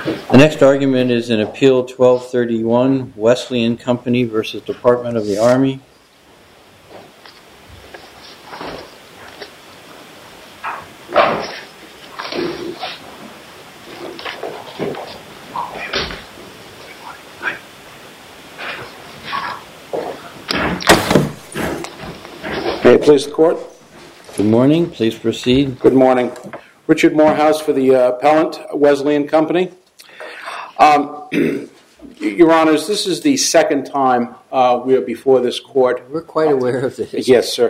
The next argument is in Appeal 1231, Wesleyan Company versus Department of the Army. May it please the Court? Good morning. Please proceed. Good morning. Richard Morehouse for the appellant, Wesleyan Company. Your Honors, this is the second time we are before this Court. We're quite aware of this. Yes, sir.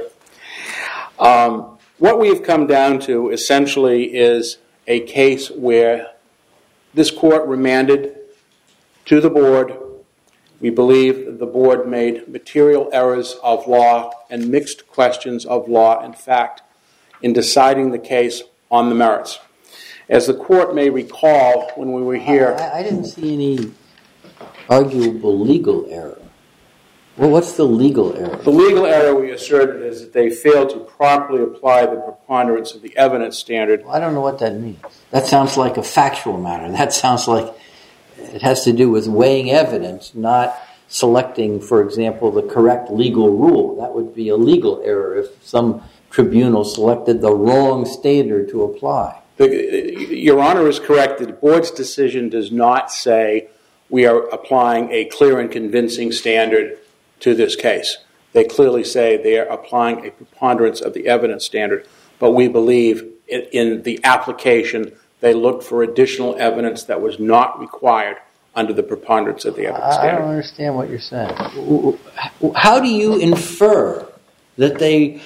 What we have come down to essentially is a case where this Court remanded to the Board. We believe the Board made material errors of law and mixed questions of law and fact in deciding the case on the merits. As the Court may recall when we were here... I didn't see any arguable legal error. Well, what's the legal error? The legal error we asserted is that they failed to properly apply the preponderance of the evidence standard. Well, I don't know what that means. That sounds like a factual matter. That sounds like it has to do with weighing evidence, not selecting, for example, the correct legal rule. That would be a legal error if some tribunal selected the wrong standard to apply. Your Honor is correct. The Board's decision does not say we are applying a clear and convincing standard to this case. They clearly say they are applying a preponderance of the evidence standard, but we believe in the application they looked for additional evidence that was not required under the preponderance of the evidence standard. I don't understand what you're saying. How do you infer that they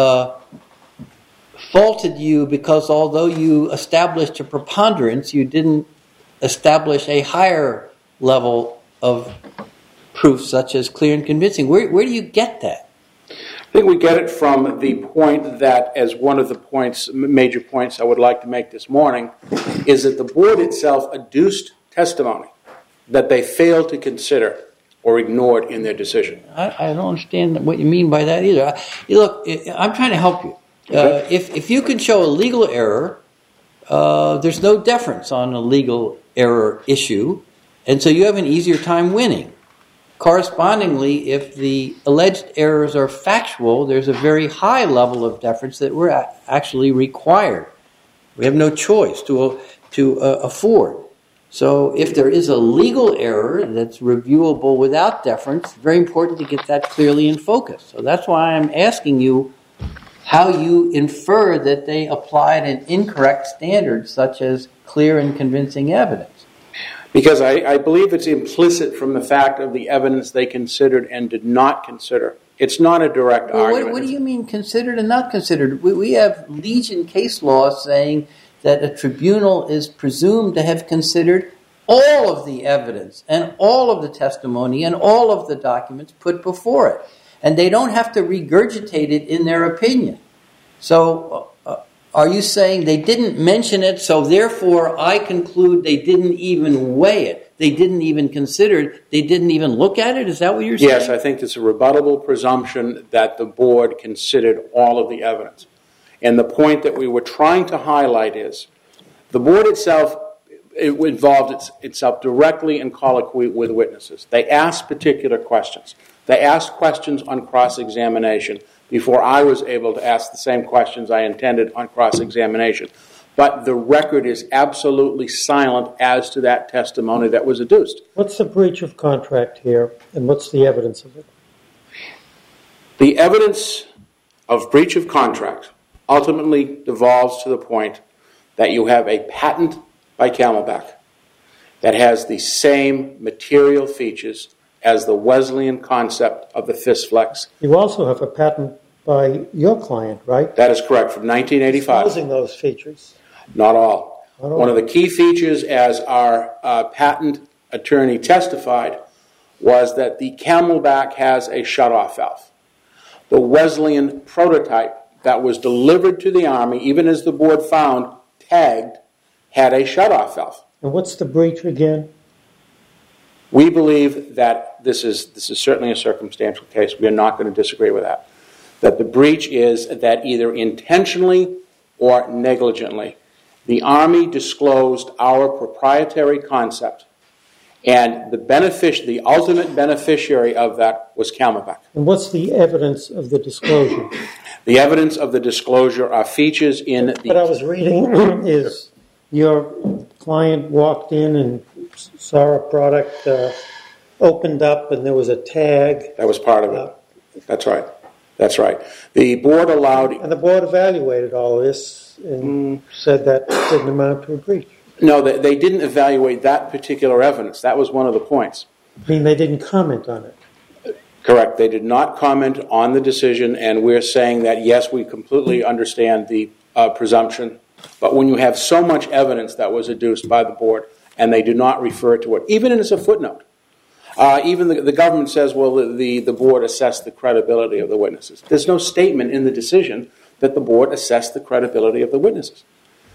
faulted you because although you established a preponderance, you didn't establish a higher level of proof such as clear and convincing? Where do you get that? I think we get it from the point that, as one of the major points I would like to make this morning, is that the Board itself adduced testimony that they failed to consider or ignored in their decision. I don't understand what you mean by that either. Look, I'm trying to help you. Okay. If you can show a legal error, there's no deference on a legal error issue, and so you have an easier time winning. Correspondingly, if the alleged errors are factual, there's a very high level of deference that we're actually required. We have no choice to afford. So if there is a legal error that's reviewable without deference, it's very important to get that clearly in focus. So that's why I'm asking you how you infer that they applied an incorrect standard such as clear and convincing evidence. Because I believe it's implicit from the fact of the evidence they considered and did not consider. It's not a direct argument. What do you mean considered and not considered? We have legion case law saying that a tribunal is presumed to have considered all of the evidence and all of the testimony and all of the documents put before it. And they don't have to regurgitate it in their opinion. So are you saying they didn't mention it, so therefore I conclude they didn't even weigh it, they didn't even consider it, they didn't even look at it? Is that what you're saying? Yes, I think it's a rebuttable presumption that the Board considered all of the evidence. And the point that we were trying to highlight is the Board itself involved itself directly in colloquy with witnesses. They asked particular questions. They asked questions on cross-examination before I was able to ask the same questions I intended on cross-examination. But the record is absolutely silent as to that testimony that was adduced. What's the breach of contract here, and what's the evidence of it? The evidence of breach of contract ultimately devolves to the point that you have a patent by Camelback that has the same material features as the Wesleyan concept of the Fistflex. You also have a patent by your client, right? That is correct, from 1985. Exposing those features. Not all. One of the key features, as our patent attorney testified, was that the Camelback has a shutoff valve. The Wesleyan prototype that was delivered to the Army, even as the Board found, tagged, had a shutoff valve. And what's the breach again? We believe that this is certainly a circumstantial case. We are not going to disagree with that. That the breach is that either intentionally or negligently The Army disclosed our proprietary concept, and the ultimate beneficiary of that was Camelback. And what's the evidence of the disclosure? The evidence of the disclosure are features in the... What I was reading is your client walked in and saw a product opened up and there was a tag. That was part of it. That's right. That's right. The board allowed... And the board evaluated all this and said that didn't amount to a breach. No, they didn't evaluate that particular evidence. That was one of the points. I mean, they didn't comment on it. Correct. They did not comment on the decision, and we're saying that, yes, we completely understand the presumption, but when you have so much evidence that was adduced by the board and they do not refer to it, even as a footnote, even the government says, well, the board assessed the credibility of the witnesses. There's no statement in the decision that the board assessed the credibility of the witnesses.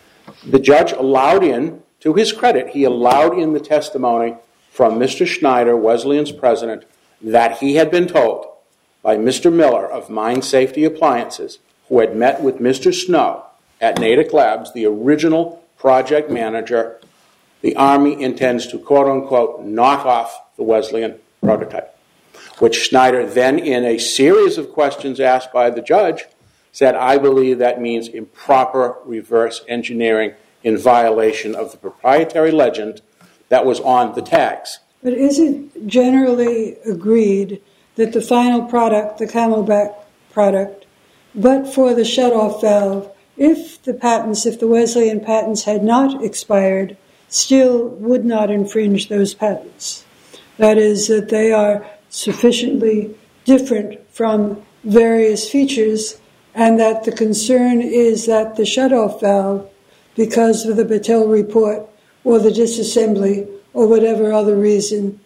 The judge allowed in, to his credit, he allowed in the testimony from Mr. Schneider, Wesleyan's president, that he had been told by Mr. Miller of Mine Safety Appliances, who had met with Mr. Snow at Natick Labs, the original project manager, the Army intends to, quote-unquote, knock off the Wesleyan prototype, which Schneider then, in a series of questions asked by the judge, said, I believe that means improper reverse engineering in violation of the proprietary legend that was on the tags. But is it generally agreed that the final product, the Camelback product, but for the shutoff valve, if the Wesleyan patents had not expired, still would not infringe those patents? That is, that they are sufficiently different from various features, and that the concern is that the shutoff valve, because of the Battelle report or the disassembly or whatever other reason,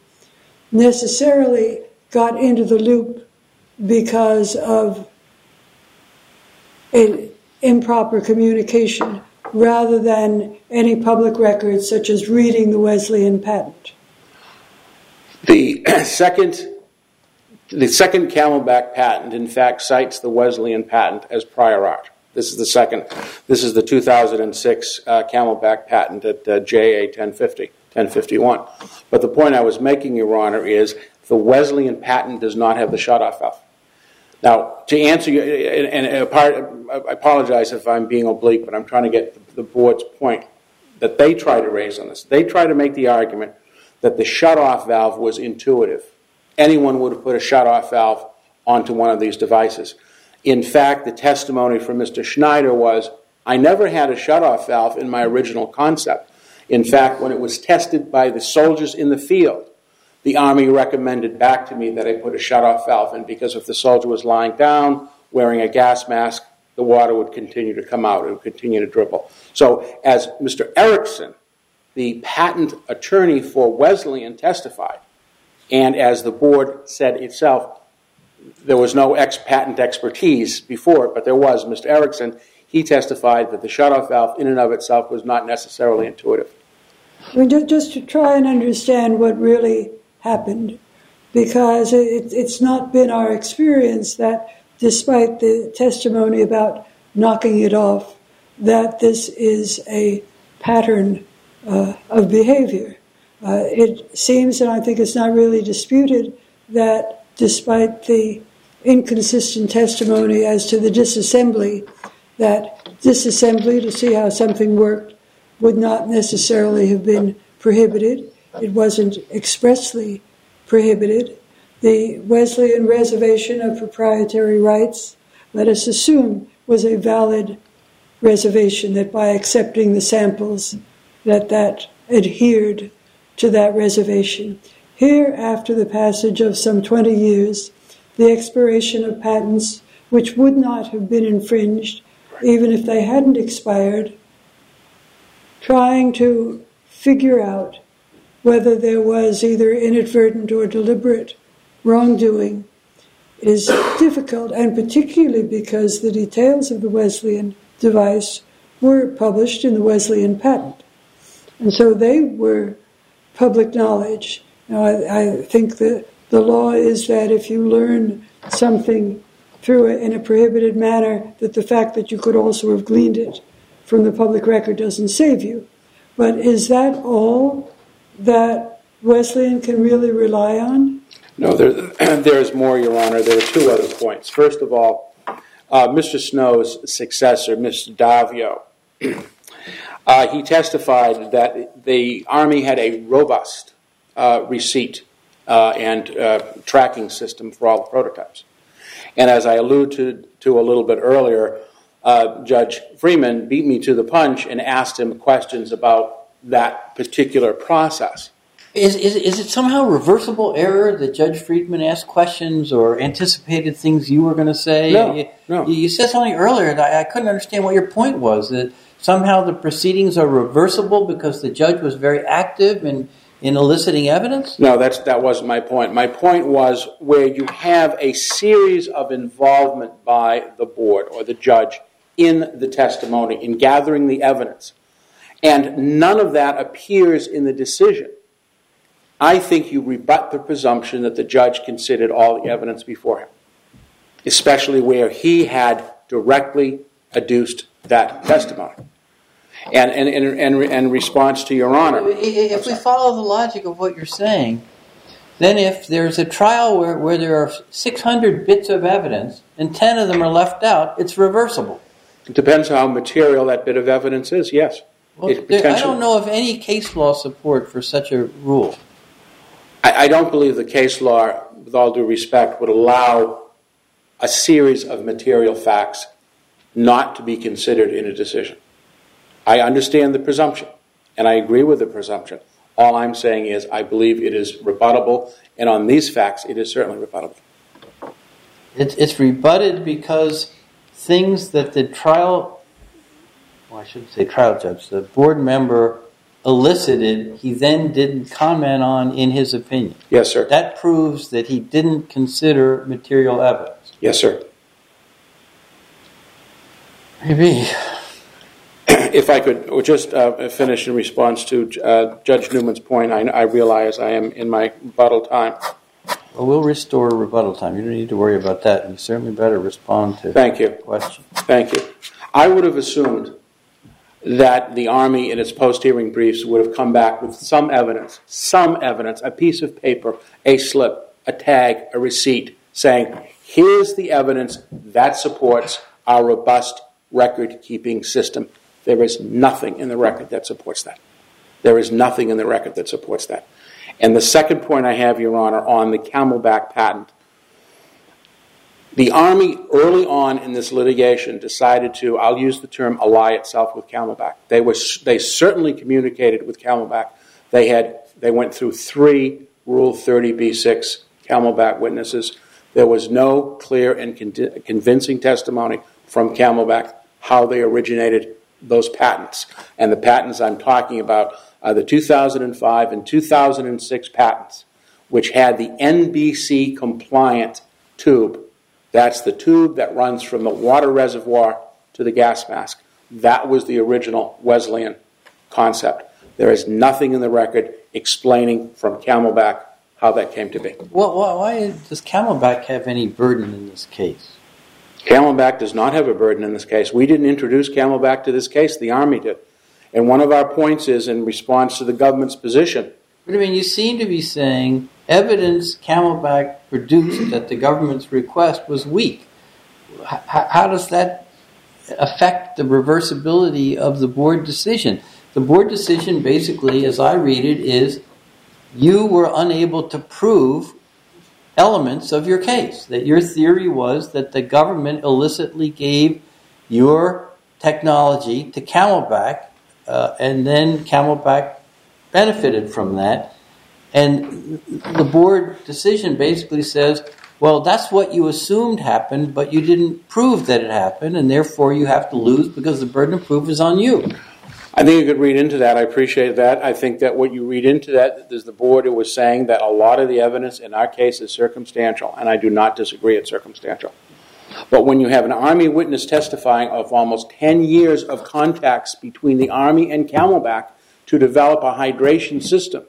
necessarily got into the loop because of an improper communication rather than any public records such as reading the Wesleyan patent. The second Camelback patent, in fact, cites the Wesleyan patent as prior art. This is the second. This is the 2006 Camelback patent at JA 1051. But the point I was making, Your Honor, is the Wesleyan patent does not have the shutoff valve. Now, to answer you, and I apologize if I'm being oblique, but I'm trying to get the board's point that they try to raise on this. They try to make the argument that the shutoff valve was intuitive. Anyone would have put a shutoff valve onto one of these devices. In fact, the testimony from Mr. Schneider was, I never had a shutoff valve in my original concept. In fact, when it was tested by the soldiers in the field, the Army recommended back to me that I put a shutoff valve in because if the soldier was lying down, wearing a gas mask, the water would continue to come out. It would continue to dribble. So as Mr. Erickson, the patent attorney for Wesleyan, testified, and as the board said itself, there was no patent expertise before it, but there was. Mr. Erickson, he testified that the shutoff valve in and of itself was not necessarily intuitive. I mean, just to try and understand what really happened, because it's not been our experience that despite the testimony about knocking it off, that this is a pattern of behavior. It seems, and I think it's not really disputed, that despite the inconsistent testimony as to the disassembly, that disassembly to see how something worked would not necessarily have been prohibited. It wasn't expressly prohibited. The Wesleyan reservation of proprietary rights, let us assume, was a valid reservation, that by accepting the samples, that adhered to that reservation. Here, after the passage of some 20 years, the expiration of patents which would not have been infringed, even if they hadn't expired, trying to figure out whether there was either inadvertent or deliberate wrongdoing is difficult, and particularly because the details of the Wesleyan device were published in the Wesleyan patent. And so they were public knowledge. Now, I think that the law is that if you learn something in a prohibited manner, that the fact that you could also have gleaned it from the public record doesn't save you. But is that all that Wesleyan can really rely on? No, there's more, Your Honor. There are two other points. First of all, Mr. Snow's successor, Mr. Davio, he testified that the Army had a robust receipt and tracking system for all the prototypes. And as I alluded to a little bit earlier, Judge Freeman beat me to the punch and asked him questions about that particular process. Is it somehow reversible error that Judge Friedman asked questions or anticipated things you were going to say? No. You said something earlier that I couldn't understand what your point was, that somehow the proceedings are reversible because the judge was very active in eliciting evidence? No, that wasn't my point. My point was where you have a series of involvement by the board or the judge in the testimony, in gathering the evidence, and none of that appears in the decision. I think you rebut the presumption that the judge considered all the evidence before him, especially where he had directly adduced that testimony. And in response to Your Honor, if we follow the logic of what you're saying, then if there's a trial where there are 600 bits of evidence and 10 of them are left out, it's reversible. It depends how material that bit of evidence is, yes. Well, I don't know of any case law support for such a rule. I don't believe the case law, with all due respect, would allow a series of material facts not to be considered in a decision. I understand the presumption, and I agree with the presumption. All I'm saying is I believe it is rebuttable, and on these facts, it is certainly rebuttable. It's rebutted because things that the the board member elicited, he then didn't comment on in his opinion. Yes, sir. That proves that he didn't consider material evidence. Yes, sir. Maybe. If I could just finish in response to Judge Newman's point, I realize I am in my rebuttal time. Well, we'll restore rebuttal time. You don't need to worry about that. You certainly better respond to the question. Thank you. I would have assumed that the Army in its post-hearing briefs would have come back with some evidence, a piece of paper, a slip, a tag, a receipt, saying, here's the evidence that supports our robust record-keeping system. There is nothing in the record that supports that. There is nothing in the record that supports that. And the second point I have, Your Honor, on the Camelback patent, the Army, early on in this litigation, decided to, I'll use the term, ally itself with Camelback. They certainly communicated with Camelback. They went through 3 Rule 30b-6 Camelback witnesses. There was no clear and convincing testimony from Camelback how they originated those patents. And the patents I'm talking about are the 2005 and 2006 patents, which had the NBC-compliant tube. That's the tube that runs from the water reservoir to the gas mask. That was the original Wesleyan concept. There is nothing in the record explaining from Camelback how that came to be. Well, why does Camelback have any burden in this case? Camelback does not have a burden in this case. We didn't introduce Camelback to this case. The Army did. And one of our points is in response to the government's position. But I mean, you seem to be saying evidence Camelback produced at the government's request was weak. How does that affect the reversibility of the board decision? The board decision, basically, as I read it, is you were unable to prove elements of your case. That your theory was that the government illicitly gave your technology to Camelback, and then Camelback benefited from that. And the board decision basically says, well, that's what you assumed happened, but you didn't prove that it happened, and therefore you have to lose because the burden of proof is on you. I think you could read into that. I appreciate that. I think that what you read into that is the board who was saying that a lot of the evidence in our case is circumstantial, and I do not disagree it's circumstantial. But when you have an Army witness testifying of almost 10 years of contacts between the Army and Camelback to develop a hydration system,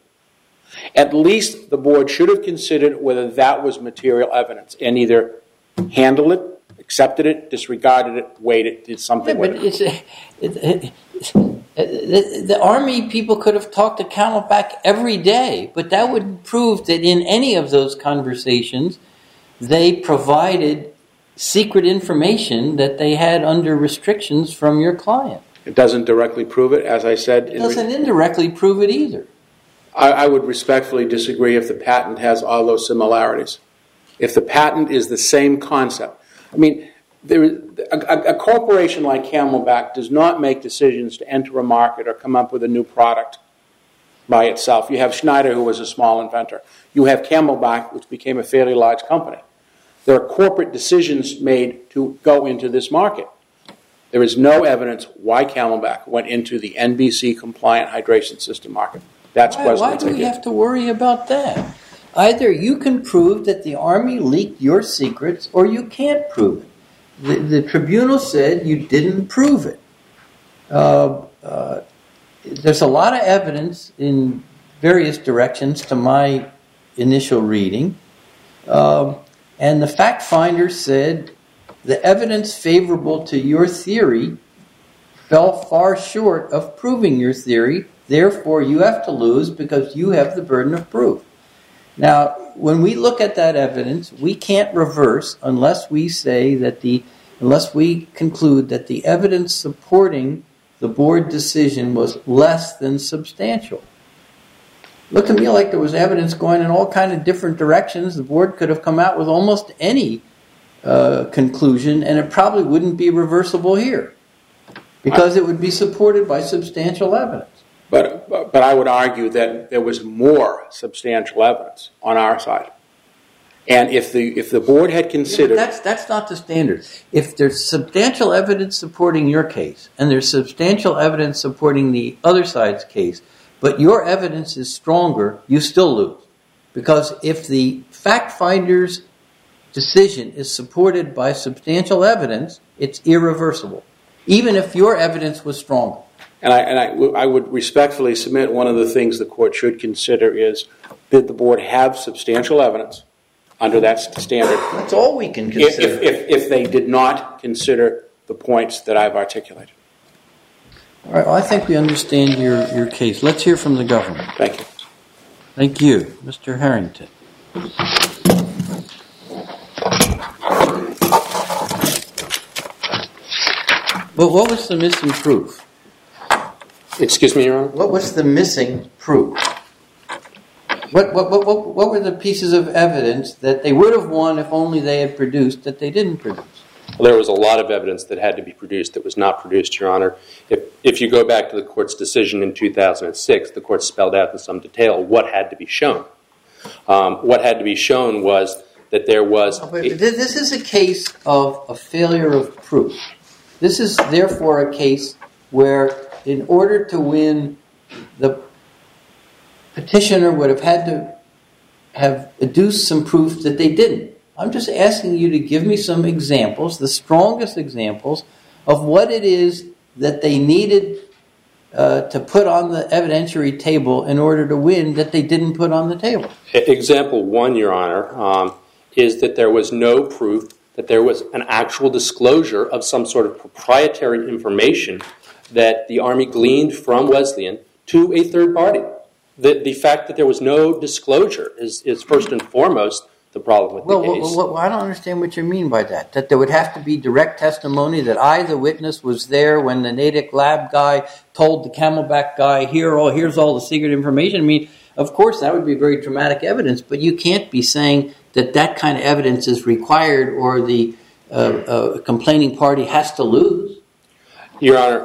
at least the board should have considered whether that was material evidence and either handled it, accepted it, disregarded it, weighed it, did something with it. The Army people could have talked to Camelback every day, but that wouldn't prove that in any of those conversations they provided secret information that they had under restrictions from your client. It doesn't directly prove it, as I said. It doesn't indirectly prove it either. I would respectfully disagree if the patent has all those similarities. If the patent is the same concept. I mean, a corporation like Camelback does not make decisions to enter a market or come up with a new product by itself. You have Schneider, who was a small inventor. You have Camelback, which became a fairly large company. There are corporate decisions made to go into this market. There is no evidence why Camelback went into the NBC-compliant hydration system market. That's why do we have to worry about that? Either you can prove that the Army leaked your secrets, or you can't prove it. The tribunal said you didn't prove it. There's a lot of evidence in various directions to my initial reading, and the fact finder said the evidence favorable to your theory fell far short of proving your theory. Therefore, you have to lose because you have the burden of proof. Now, when we look at that evidence, we can't reverse unless we conclude that the evidence supporting the board decision was less than substantial. Looked to me like there was evidence going in all kinds of different directions. The board could have come out with almost any conclusion, and it probably wouldn't be reversible here because it would be supported by substantial evidence. But I would argue that there was more substantial evidence on our side. And if the board had considered... Yeah, that's not the standard. If there's substantial evidence supporting your case, and there's substantial evidence supporting the other side's case, but your evidence is stronger, you still lose. Because if the fact finder's decision is supported by substantial evidence, it's irreversible, even if your evidence was stronger. And I would respectfully submit one of the things the court should consider is, did the board have substantial evidence under that standard? That's all we can consider. If they did not consider the points that I've articulated. All right, well, I think we understand your case. Let's hear from the government. Thank you. Thank you. Mr. Harrington. But what was the missing proof? Excuse me, Your Honor? What was the missing proof? What were the pieces of evidence that they would have won if only they had produced that they didn't produce? Well, there was a lot of evidence that had to be produced that was not produced, Your Honor. If you go back to the court's decision in 2006, the court spelled out in some detail what had to be shown. What had to be shown was that there was... This is a case of a failure of proof. This is therefore a case where in order to win, the petitioner would have had to have adduced some proof that they didn't. I'm just asking you to give me some examples, the strongest examples, of what it is that they needed to put on the evidentiary table in order to win that they didn't put on the table. Example one, Your Honor, is that there was no proof that there was an actual disclosure of some sort of proprietary information that the Army gleaned from Wesleyan to a third party. The fact that there was no disclosure is first and foremost the problem with the case. Well, I don't understand what you mean by that. That there would have to be direct testimony that I, the witness, was there when the Natick lab guy told the Camelback guy, here's all the secret information. I mean, of course, that would be very dramatic evidence, but you can't be saying that kind of evidence is required or the complaining party has to lose. Your Honor,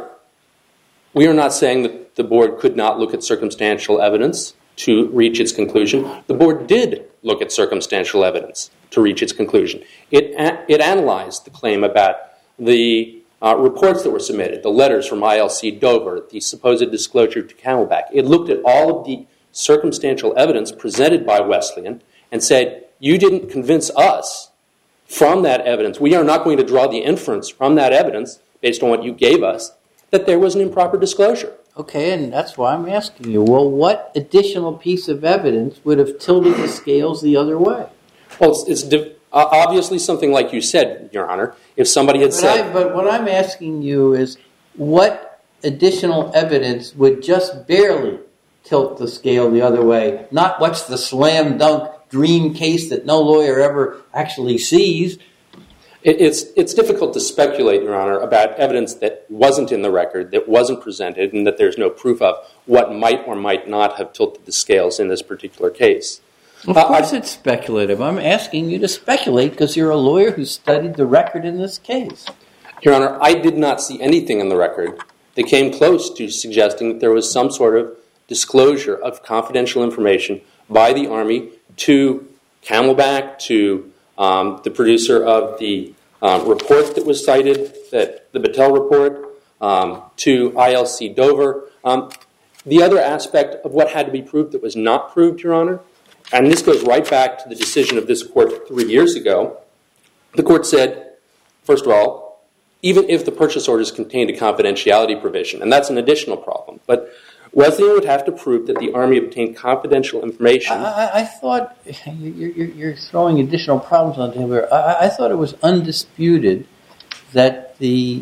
we are not saying that the board could not look at circumstantial evidence to reach its conclusion. The board did look at circumstantial evidence to reach its conclusion. It analyzed the claim about the reports that were submitted, the letters from ILC Dover, the supposed disclosure to Camelback. It looked at all of the circumstantial evidence presented by Wesleyan and said, you didn't convince us from that evidence. We are not going to draw the inference from that evidence based on what you gave us that there was an improper disclosure. Okay, and that's why I'm asking you, well, what additional piece of evidence would have tilted the scales the other way? Well, it's Obviously, something like you said, Your Honor, if somebody had said... But what I'm asking you is, what additional evidence would just barely tilt the scale the other way? Not what's the slam dunk dream case that no lawyer ever actually sees. It's difficult to speculate, Your Honor, about evidence that wasn't in the record, that wasn't presented, and that there's no proof of what might or might not have tilted the scales in this particular case. Of course it's speculative. I'm asking you to speculate because you're a lawyer who studied the record in this case. Your Honor, I did not see anything in the record that came close to suggesting that there was some sort of disclosure of confidential information by the Army to Camelback, to the producer of the report that was cited, the Battelle report, to ILC Dover. The other aspect of what had to be proved that was not proved, Your Honor, and this goes right back to the decision of this court 3 years ago, the court said, first of all, even if the purchase orders contained a confidentiality provision, and that's an additional problem, but Wesleyan would have to prove that the Army obtained confidential information. I thought you're throwing additional problems on the table. I thought it was undisputed that the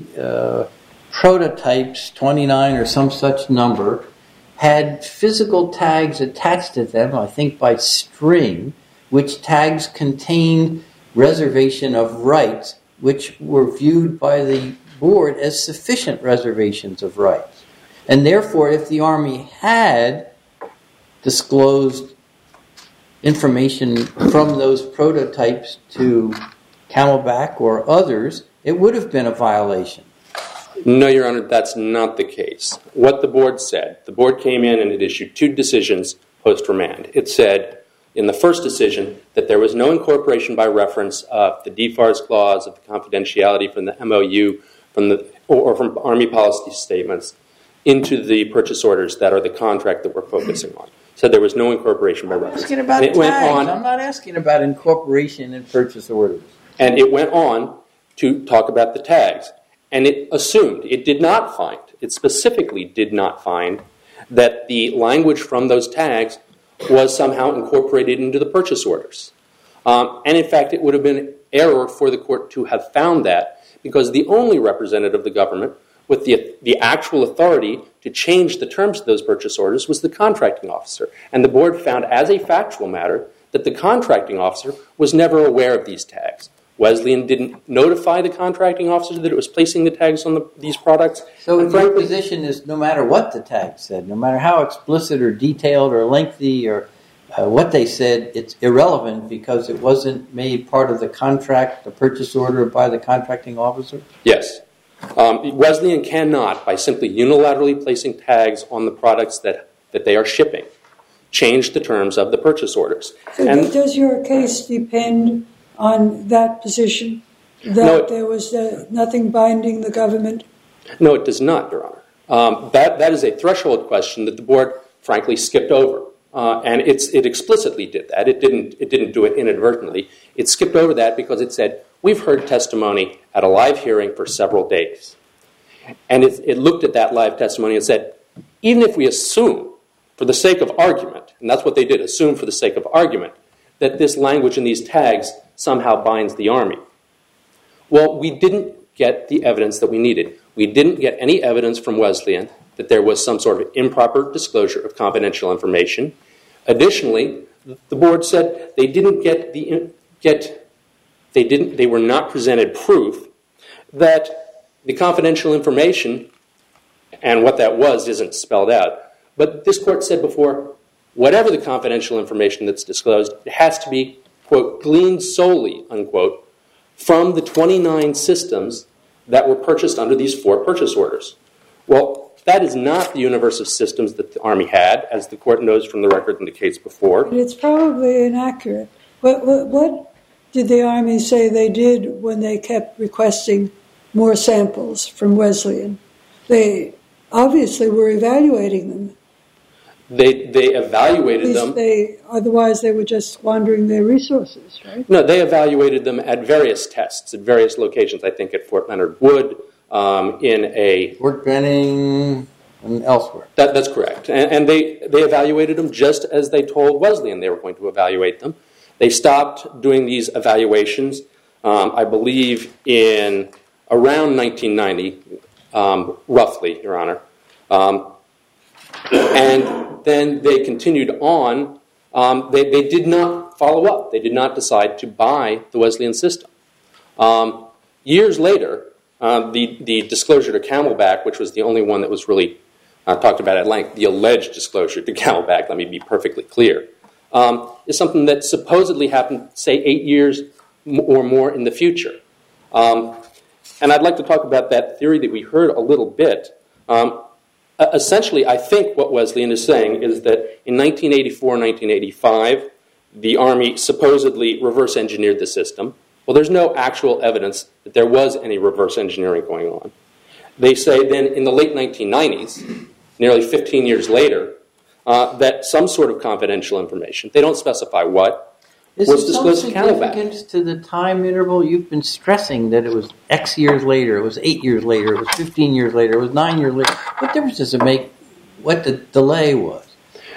prototypes, 29 or some such number, had physical tags attached to them, I think by string, which tags contained reservation of rights, which were viewed by the board as sufficient reservations of rights. And therefore, if the Army had disclosed information from those prototypes to Camelback or others, it would have been a violation. No, Your Honor, that's not the case. What the board said, the board came in and it issued 2 decisions post-remand. It said in the first decision that there was no incorporation by reference of the DFARS clause, of the confidentiality from the MOU, or from Army policy statements into the purchase orders that are the contract that we're focusing on. So there was no incorporation by reference. I'm asking about tags. I'm not asking about incorporation in purchase orders. And it went on to talk about the tags. And it assumed, it did not find, it specifically did not find that the language from those tags was somehow incorporated into the purchase orders. And in fact, it would have been error for the court to have found that because the only representative of the government with the actual authority to change the terms of those purchase orders was the contracting officer. And the board found as a factual matter that the contracting officer was never aware of these tags. Wesleyan didn't notify the contracting officer that it was placing the tags on these products. So your position is no matter what the tag said, no matter how explicit or detailed or lengthy or what they said, it's irrelevant because it wasn't made part of the contract, the purchase order by the contracting officer? Yes. Wesleyan cannot, by simply unilaterally placing tags on the products that they are shipping, change the terms of the purchase orders. So does your case depend on that position, that there was nothing binding the government? No, it does not, Your Honor. That is a threshold question that the board, frankly, skipped over. And it explicitly did that. It didn't do it inadvertently. It skipped over that because it said, we've heard testimony at a live hearing for several days. And it looked at that live testimony and said, even if we assume, for the sake of argument, and that's what they did, assume for the sake of argument, that this language in these tags somehow binds the Army. Well, we didn't get the evidence that we needed. We didn't get any evidence from Wesleyan that there was some sort of improper disclosure of confidential information. Additionally, the board said they were not presented proof that the confidential information, and what that was isn't spelled out. But this court said before, whatever the confidential information that's disclosed, it has to be, quote, gleaned solely, unquote, from the 29 systems that were purchased under these 4 purchase orders. Well, that is not the universe of systems that the Army had, as the court knows from the record in the case before. But it's probably inaccurate. What did the Army say they did when they kept requesting more samples from Wesleyan? They obviously were evaluating them. They evaluated them. Otherwise, they were just squandering their resources, right? No, they evaluated them at various tests, at various locations. I think at Fort Leonard Wood, in a... Fort Benning, and elsewhere. That's correct. And they evaluated them just as they told Wesleyan they were going to evaluate them. They stopped doing these evaluations, I believe, in around 1990, roughly, Your Honor. And then they continued on. They did not follow up. They did not decide to buy the Wesleyan system. Years later, the disclosure to Camelback, which was the only one that was really talked about at length, the alleged disclosure to Camelback, let me be perfectly clear, is something that supposedly happened, say, 8 years or more in the future. And I'd like to talk about that theory that we heard a little bit. Essentially, I think what Wesleyan is saying is that in 1984 and 1985, the Army supposedly reverse engineered the system. Well, there's no actual evidence that there was any reverse engineering going on. They say then in the late 1990s, nearly 15 years later, that some sort of confidential information, they don't specify what, was disclosed to Camelback. Is there some significance to the time interval? You've been stressing that it was X years later, it was 8 years later, it was 15 years later, it was 9 years later. What difference does it make what the delay was?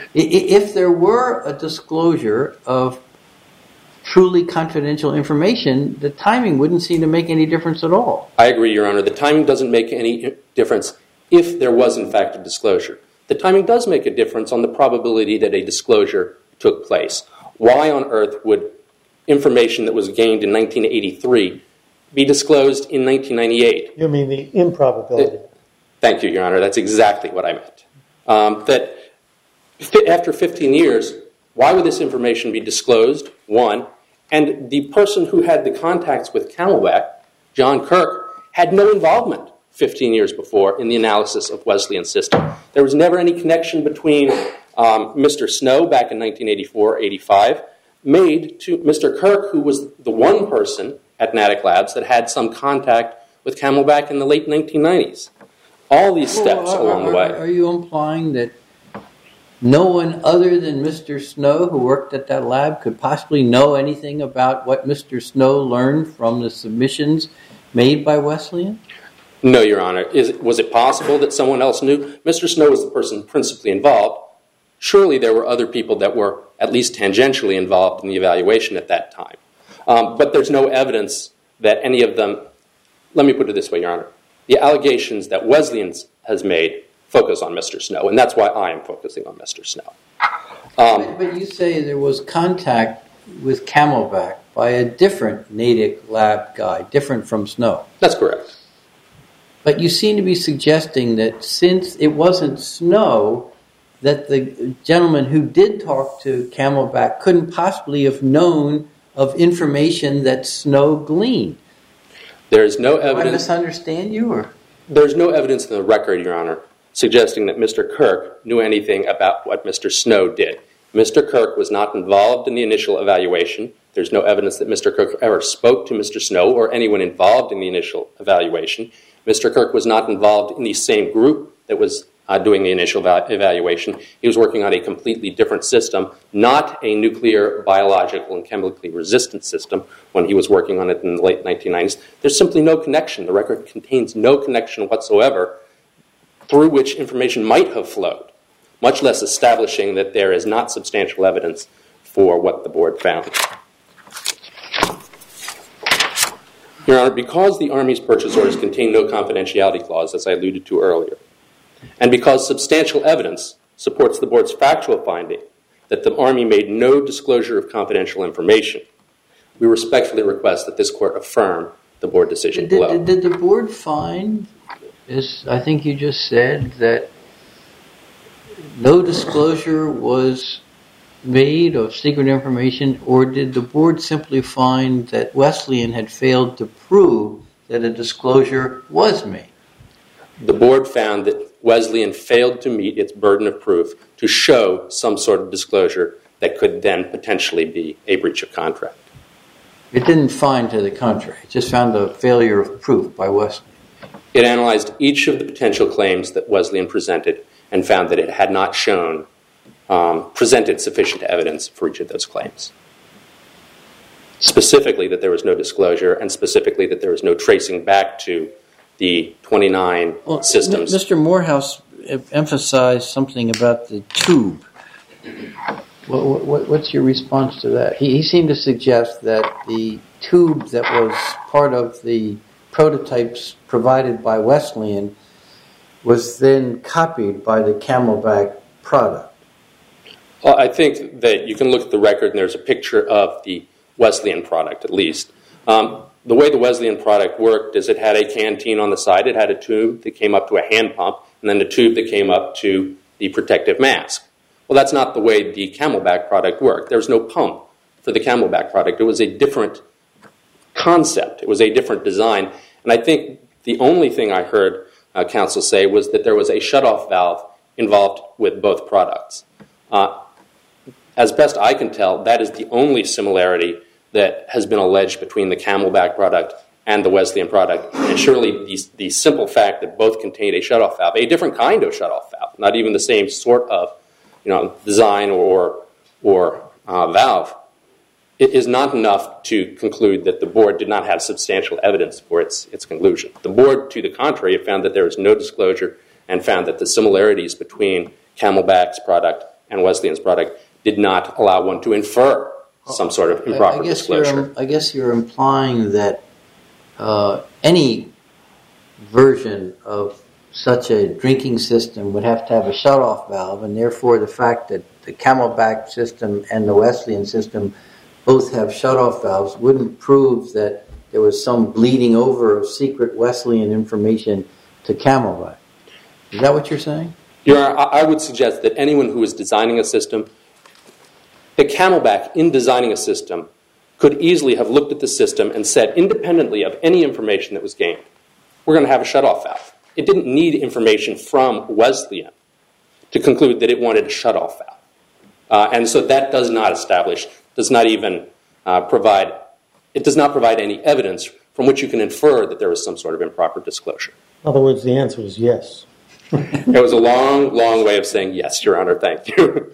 If there were a disclosure of truly confidential information, the timing wouldn't seem to make any difference at all. I agree, Your Honor. The timing doesn't make any difference if there was, in fact, a disclosure. The timing does make a difference on the probability that a disclosure took place. Why on earth would information that was gained in 1983 be disclosed in 1998? You mean the improbability? Thank you, Your Honor. That's exactly what I meant. That after 15 years, why would this information be disclosed? One, and the person who had the contacts with Camelback, John Kirk, had no involvement 15 years before in the analysis of Wesleyan's system. There was never any connection between Mr. Snow back in 1984-85 made to Mr. Kirk, who was the one person at Natick Labs that had some contact with Camelback in the late 1990s. All these steps along the way. Are you implying that no one other than Mr. Snow, who worked at that lab, could possibly know anything about what Mr. Snow learned from the submissions made by Wesleyan? No, Your Honor. Was it possible that someone else knew? Mr. Snow was the person principally involved. Surely there were other people that were at least tangentially involved in the evaluation at that time. But there's no evidence that any of them... Let me put it this way, Your Honor. The allegations that Wesleyan has made focus on Mr. Snow, and that's why I am focusing on Mr. Snow. But you say there was contact with Camelback by a different Natick Lab guy, different from Snow. That's correct. But you seem to be suggesting that since it wasn't Snow, that the gentleman who did talk to Camelback couldn't possibly have known of information that Snow gleaned. There is no evidence... Do I misunderstand you? Or? There's no evidence in the record, Your Honor, suggesting that Mr. Kirk knew anything about what Mr. Snow did. Mr. Kirk was not involved in the initial evaluation. There's no evidence that Mr. Kirk ever spoke to Mr. Snow or anyone involved in the initial evaluation. Mr. Kirk was not involved in the same group that was doing the initial evaluation. He was working on a completely different system, not a nuclear, biological, and chemically resistant system when he was working on it in the late 1990s. There's simply no connection. The record contains no connection whatsoever through which information might have flowed, much less establishing that there is not substantial evidence for what the board found. Your Honor, because the Army's purchase orders contain no confidentiality clause, as I alluded to earlier, and because substantial evidence supports the board's factual finding that the Army made no disclosure of confidential information, we respectfully request that this court affirm the board decision below. Did the board find, as I think you just said, that no disclosure was made of secret information, or did the board simply find that Wesleyan had failed to prove that a disclosure was made? The board found that Wesleyan failed to meet its burden of proof to show some sort of disclosure that could then potentially be a breach of contract. It didn't find to the contrary. It just found a failure of proof by Wesleyan. It analyzed each of the potential claims that Wesleyan presented and found that it had not presented sufficient evidence for each of those claims. Specifically that there was no disclosure, and specifically that there was no tracing back to the 29 systems. Mr. Morehouse emphasized something about the tube. What's your response to that? He seemed to suggest that the tube that was part of the prototypes provided by Wesleyan was then copied by the Camelback product. Well, I think that you can look at the record and there's a picture of the Wesleyan product, at least. The way the Wesleyan product worked is it had a canteen on the side. It had a tube that came up to a hand pump, and then a tube that came up to the protective mask. Well, that's not the way the Camelback product worked. There was no pump for the Camelback product. It was a different concept. It was a different design. And I think the only thing I heard counsel say was that there was a shutoff valve involved with both products. As best I can tell, that is the only similarity that has been alleged between the Camelback product and the Wesleyan product. And surely the simple fact that both contained a shutoff valve, a different kind of shutoff valve, not even the same sort of design or valve, it is not enough to conclude that the board did not have substantial evidence for its conclusion. The board, to the contrary, found that there was no disclosure and found that the similarities between Camelback's product and Wesleyan's product did not allow one to infer some sort of improper disclosure. I guess you're implying that any version of such a drinking system would have to have a shutoff valve, and therefore the fact that the Camelback system and the Wesleyan system both have shutoff valves wouldn't prove that there was some bleeding over of secret Wesleyan information to Camelback. Is that what you're saying? Your Honor, I would suggest that anyone who is designing a system, that Camelback, in designing a system, could easily have looked at the system and said, independently of any information that was gained, we're going to have a shutoff valve. It didn't need information from Wesleyan to conclude that it wanted a shutoff valve. And so that does not establish, does not even provide, it does not provide any evidence from which you can infer that there was some sort of improper disclosure. In other words, the answer is yes. It was a long, long way of saying yes, Your Honor, thank you.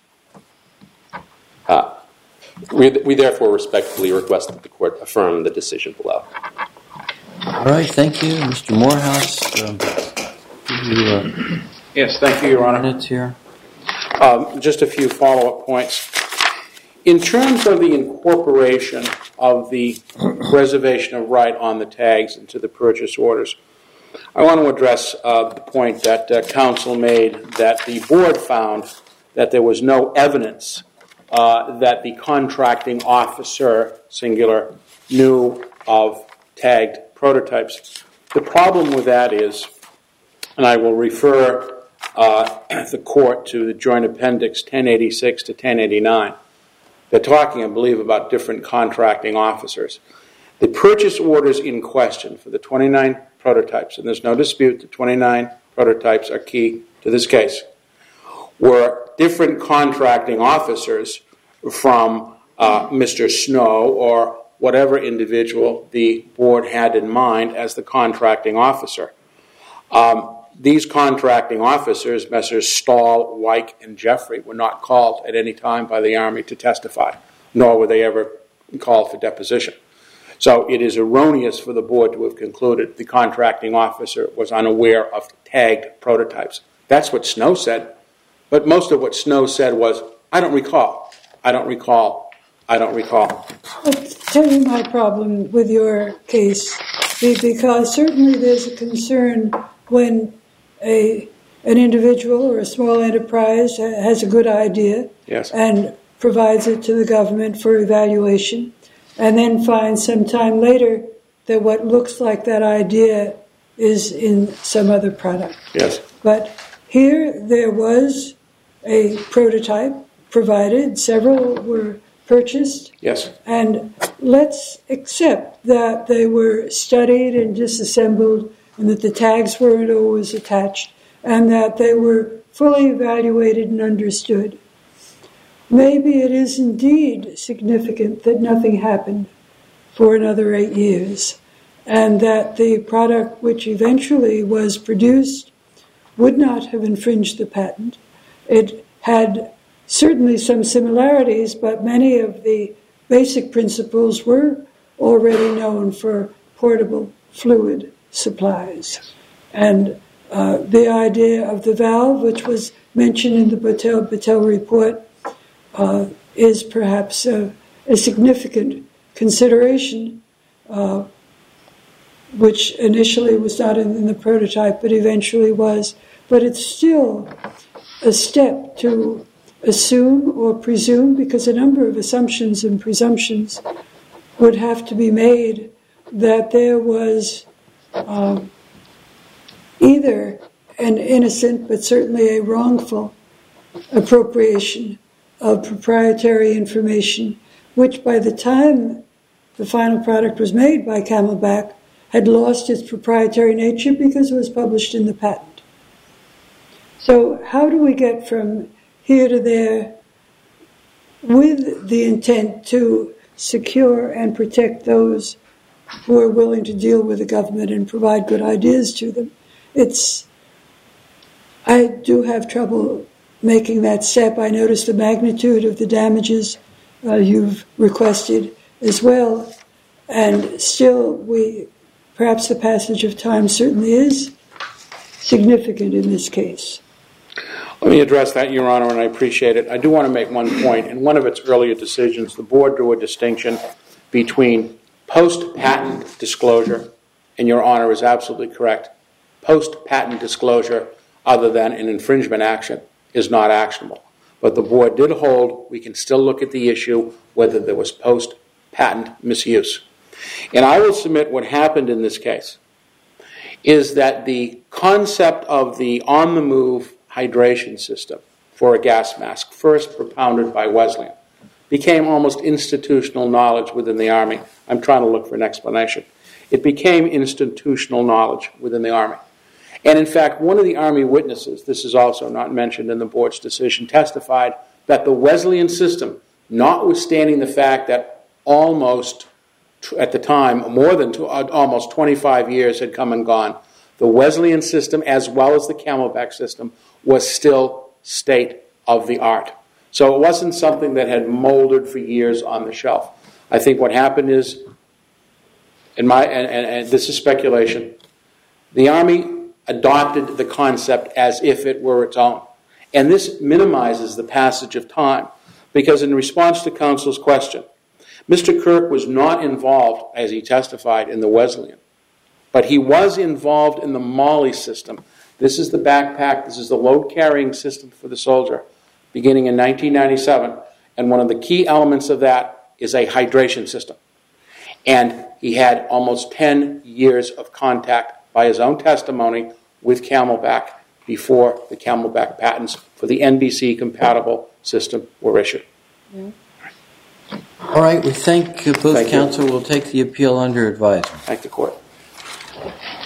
We therefore respectfully request that the court affirm the decision below. All right, thank you. Mr. Morehouse, Yes, thank you, Your Honor. minutes here. Just a few follow-up points. In terms of the incorporation of the reservation of right on the tags into the purchase orders, I want to address the point that counsel made that the board found that there was no evidence that the contracting officer, singular, knew of tagged prototypes. The problem with that is, and I will refer the court to the Joint Appendix 1086 to 1089. They're talking, I believe, about different contracting officers. The purchase orders in question for the 29 prototypes, and there's no dispute that 29 prototypes are key to this case, were different contracting officers from Mr. Snow or whatever individual the board had in mind as the contracting officer. These contracting officers, Messrs. Stahl, Weick, and Jeffrey, were not called at any time by the Army to testify, nor were they ever called for deposition. So it is erroneous for the board to have concluded the contracting officer was unaware of tagged prototypes. That's what Snow said, but most of what Snow said was, I don't recall, I don't recall, I don't recall. I'll tell you my problem with your case, because certainly there's a concern when an individual or a small enterprise has a good idea and provides it to the government for evaluation, and then finds some time later that what looks like that idea is in some other product. Yes. But here there was a prototype provided, several were purchased. Yes. And let's accept that they were studied and disassembled and that the tags weren't always attached and that they were fully evaluated and understood. Maybe it is indeed significant that nothing happened for another 8 years and that the product which eventually was produced would not have infringed the patent. It had certainly some similarities, but many of the basic principles were already known for portable fluid supplies. And the idea of the valve, which was mentioned in the Battelle report, is perhaps a significant consideration, which initially was not in the prototype, but eventually was. But it's still a step to assume or presume, because a number of assumptions and presumptions would have to be made that there was either an innocent but certainly a wrongful appropriation of proprietary information, which by the time the final product was made by Camelback had lost its proprietary nature because it was published in the patent. So how do we get from here to there with the intent to secure and protect those who are willing to deal with the government and provide good ideas to them? I do have trouble making that step. I notice the magnitude of the damages you've requested as well, and still perhaps the passage of time certainly is significant in this case. Let me address that, Your Honor, and I appreciate it. I do want to make one point. In one of its earlier decisions, the board drew a distinction between post-patent disclosure, and Your Honor is absolutely correct. Post-patent disclosure, other than an infringement action, is not actionable. But the board did hold we can still look at the issue whether there was post-patent misuse. And I will submit what happened in this case is that the concept of the on-the-move hydration system for a gas mask, first propounded by Wesleyan, became almost institutional knowledge within the Army. I'm trying to look for an explanation. It became institutional knowledge within the Army. And in fact, one of the Army witnesses, this is also not mentioned in the board's decision, testified that the Wesleyan system, notwithstanding the fact that almost, at the time, more than almost 25 years had come and gone, the Wesleyan system, as well as the Camelback system, was still state of the art. So it wasn't something that had molded for years on the shelf. I think what happened is, and this is speculation, the Army adopted the concept as if it were its own. And this minimizes the passage of time, because in response to counsel's question, Mr. Kirk was not involved, as he testified, in the Wesleyan, but he was involved in the Molly system. This is the backpack, this is the load-carrying system for the soldier, beginning in 1997, and one of the key elements of that is a hydration system. And he had almost 10 years of contact, by his own testimony, with Camelback before the Camelback patents for the NBC-compatible system were issued. Yeah. All right, we thank both counsel. We'll take the appeal under advisement. Thank the court.